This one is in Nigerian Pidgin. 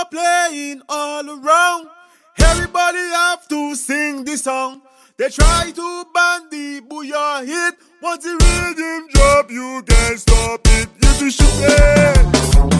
booyah playing all around. Everybody have to sing this song. They try to ban the booyah hit. Once the rhythm drop, you can't stop it. You be shooting.